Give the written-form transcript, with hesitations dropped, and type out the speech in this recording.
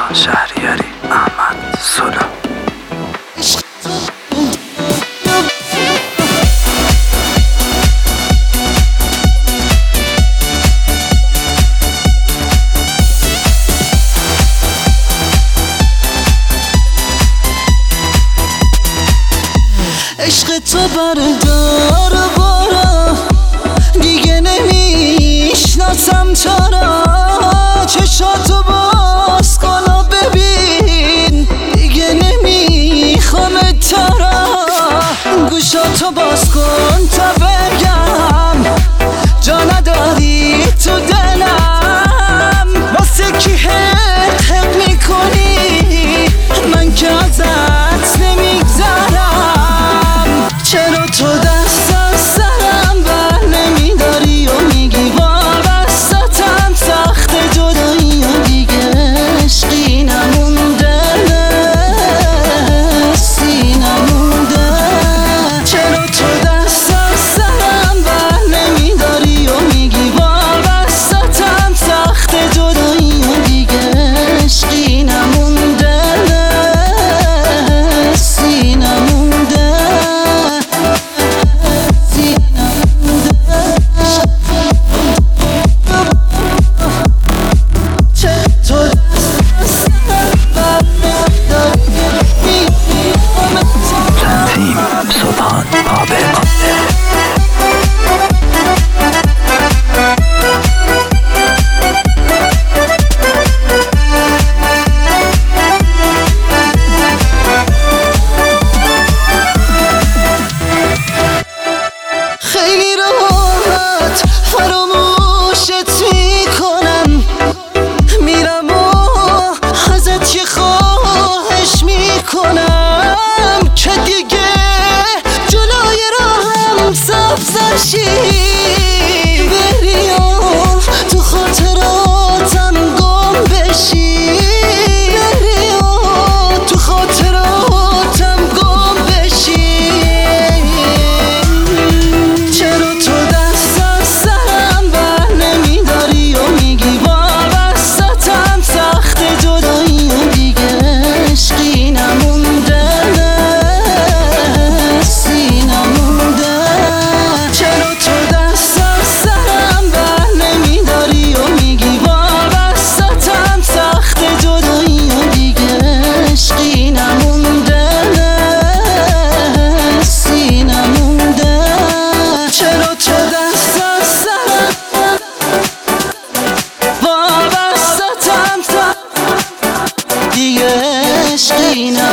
شهریاری، احمد سولا. عشق تو بردار بارا، دیگه نمیشناسم تو را. چشاتو باز کن و ببین، دیگه نمیخوام تو را. گوشاتو باز کن تا بگم، جا نداری تو دلم. واسه کی حق میکنی، من که ازت نمیگذرم. چرا تو دست از سرم بر نمیداری و میگی وابستم، سخت جدایی و دیگه عشقی نمونده، حسی نمونده. چرا تو دست از سرم بر نمیداری و میگی وابستم، سخت جدایی و دیگه عشقی نمونده، حسی نمونده. تنظیم سبحان پابل. خیلی راحت فراموشت میکنم، میرم و ازت یه خواهش میکنم که دیگه جلوی راهم سبز نشی. بری و تو خاطراتم گم بشی، بری و تو خاطراتم گم بشی. چرا تو دست از سرم بر نمیداری و میگی وابستم، سخت جدایی و دیگه عشقی نمونده، حسی نمونده. چرا تو دست از سرم بر نمیداری و میگی وابستم، سخت جدایی و دیگه عشقی نمونده، حسی نمونده. چرا تو دست از سرم وابستم، دیگه عشقی نمونده.